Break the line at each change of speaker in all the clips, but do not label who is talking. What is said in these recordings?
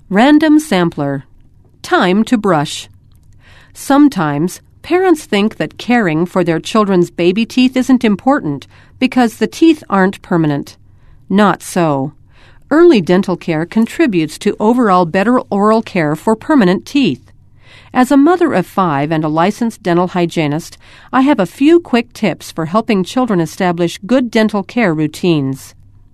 Random sampler. Time to brush. Sometimes parents think that caring for their children's baby teeth isn't important because the teeth aren't permanent. Not so. Early dental care contributes to overall better oral care for permanent teeth. As a mother of 5 and a licensed dental hygienist, I have a few quick tips for helping children establish good dental care routines.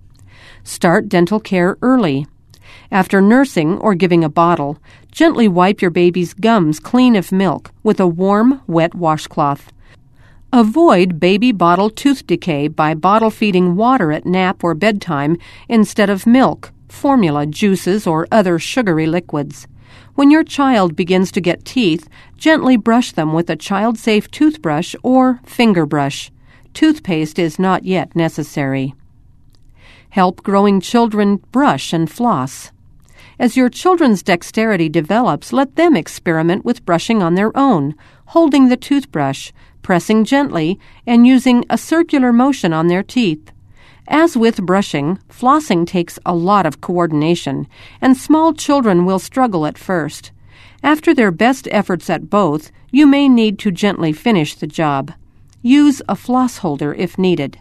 Start dental care early. After nursing or giving a bottle, gently wipe your baby's gums clean of milk with a warm, wet washcloth. Avoid baby bottle tooth decay by bottle feeding water at nap or bedtime instead of milk, formula, juices, or other sugary liquids. When your child begins to get teeth, gently brush them with a child-safe toothbrush or finger brush. Toothpaste is not yet necessary. Help growing children brush and floss. As your children's dexterity develops, let them experiment with brushing on their own, holding the toothbrush, pressing gently, and using a circular motion on their teeth. As with brushing, flossing takes a lot of coordination, and small children will struggle at first. After their best efforts at both, you may need to gently finish the job. Use a floss holder if needed.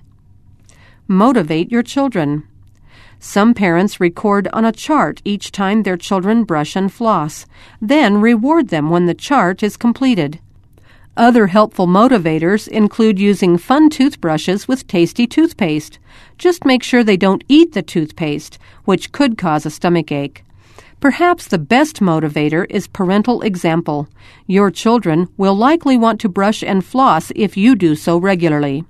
Motivate your children. Some parents record on a chart each time their children brush and floss, then reward them when the chart is completed. Other helpful motivators include using fun toothbrushes with tasty toothpaste. Just make sure they don't eat the toothpaste, which could cause a stomachache. Perhaps the best motivator is parental example. Your children will likely want to brush and floss if you do so regularly.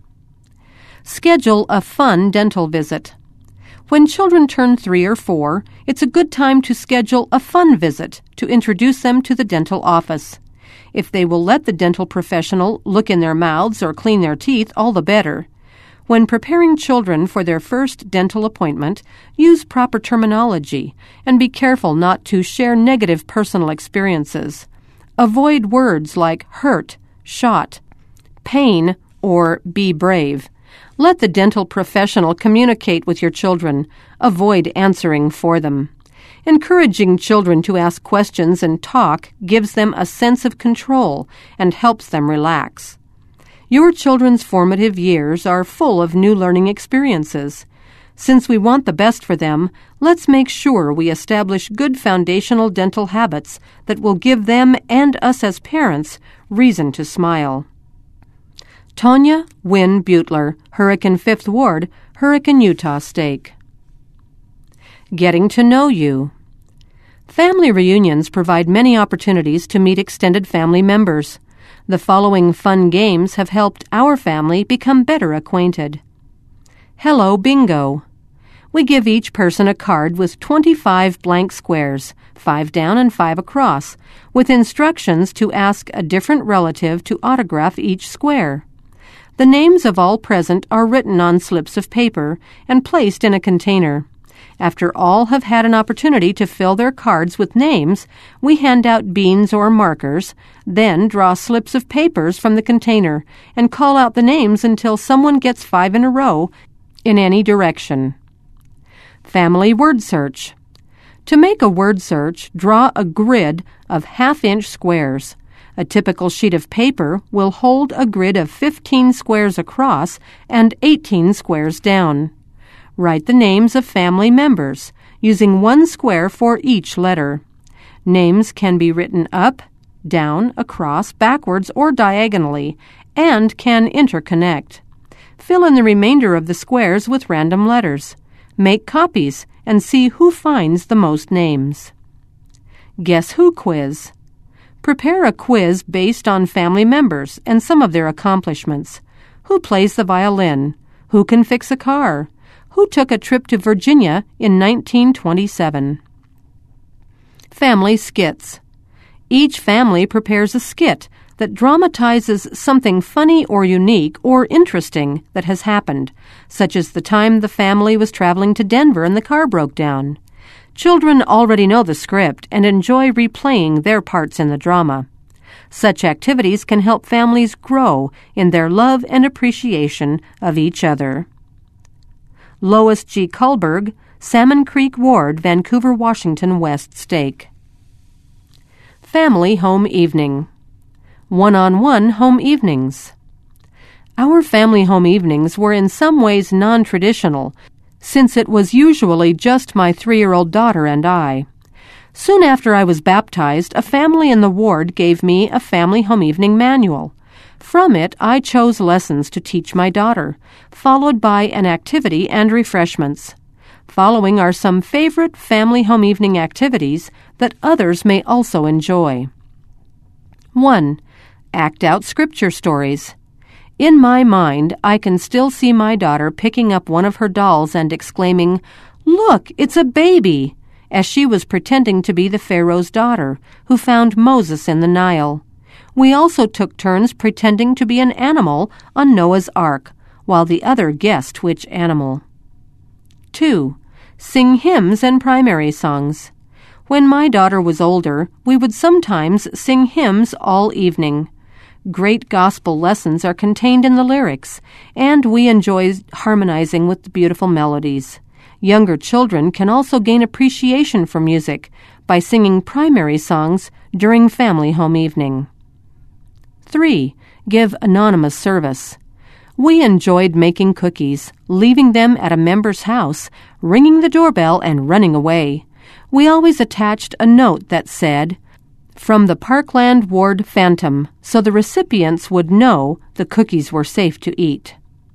Schedule a fun dental visit. When children turn 3 or 4, it's a good time to schedule a fun visit to introduce them to the dental office. If they will let the dental professional look in their mouths or clean their teeth, all the better. When preparing children for their first dental appointment, use proper terminology and be careful not to share negative personal experiences. Avoid words like hurt, shot, pain, or be brave. Let the dental professional communicate with your children. Avoid answering for them. Encouraging children to ask questions and talk gives them a sense of control and helps them relax. Your children's formative years are full of new learning experiences. Since we want the best for them, let's make sure we establish good foundational dental habits that will give them and us as parents reason to smile. Tanya Wynn Butler, Hurricane 5th Ward, Hurricane Utah Stake. Getting to know you. Family reunions provide many opportunities to meet extended family members. The following fun games have helped our family become better acquainted. Hello Bingo. We give each person a card with 25 blank squares, 5 down and 5 across, with instructions to ask a different relative to autograph each square. The names of all present are written on slips of paper and placed in a container. After all have had an opportunity to fill their cards with names, we hand out beans or markers, then draw slips of papers from the container and call out the names until someone gets 5 in a row in any direction. Family word search. To make a word search, draw a grid of half-inch squares. A typical sheet of paper will hold a grid of 15 squares across and 18 squares down. Write the names of family members, using 1 square for each letter. Names can be written up, down, across, backwards, or diagonally, and can interconnect. Fill in the remainder of the squares with random letters. Make copies and see who finds the most names. Guess Who quiz. Prepare a quiz based on family members and some of their accomplishments. Who plays the violin? Who can fix a car? Who took a trip to Virginia in 1927? Family skits. Each family prepares a skit that dramatizes something funny or unique or interesting that has happened, such as the time the family was traveling to Denver and the car broke down. Children already know the script and enjoy replaying their parts in the drama. Such activities can help families grow in their love and appreciation of each other. Lois G. Kullberg, Salmon Creek Ward, Vancouver, Washington, West Stake. Family Home Evening. One-on-one home evenings. Our family home evenings were in some ways non-traditional, since it was usually just my 3-year-old daughter and I. Soon after I was baptized, a family in the ward gave me a family home evening manual. From it, I chose lessons to teach my daughter, followed by an activity and refreshments. Following are some favorite family home evening activities that others may also enjoy. 1. Act out scripture stories. In my mind, I can still see my daughter picking up one of her dolls and exclaiming, "Look, it's a baby!" as she was pretending to be the Pharaoh's daughter, who found Moses in the Nile. We also took turns pretending to be an animal on Noah's Ark, while the other guessed which animal. 2. Sing hymns and primary songs. When my daughter was older, we would sometimes sing hymns all evening. Great gospel lessons are contained in the lyrics, and we enjoy harmonizing with the beautiful melodies. Younger children can also gain appreciation for music by singing primary songs during family home evening. 3. Give anonymous service. We enjoyed making cookies, leaving them at a member's house, ringing the doorbell, and running away. We always attached a note that said, "From the Parkland Ward Phantom," so the recipients would know the cookies were safe to eat.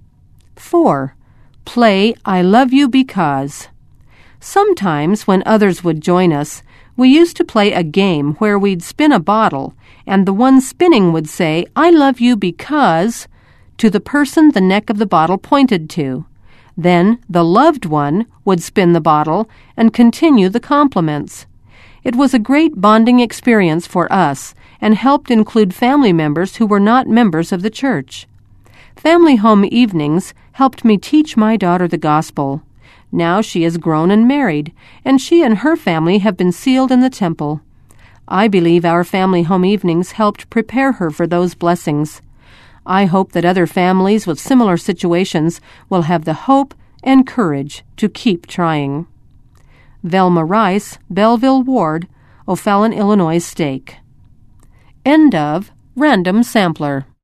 4. Play I Love You Because. Sometimes, when others would join us, we used to play a game where we'd spin a bottle, and the one spinning would say, "I love you because," to the person the neck of the bottle pointed to. Then the loved one would spin the bottle and continue the compliments. It was a great bonding experience for us and helped include family members who were not members of the church. Family home evenings helped me teach my daughter the gospel. Now she is grown and married, and she and her family have been sealed in the temple. I believe our family home evenings helped prepare her for those blessings. I hope that other families with similar situations will have the hope and courage to keep trying. Velma Rice, Belleville Ward, O'Fallon, Illinois Stake. End of Random Sampler.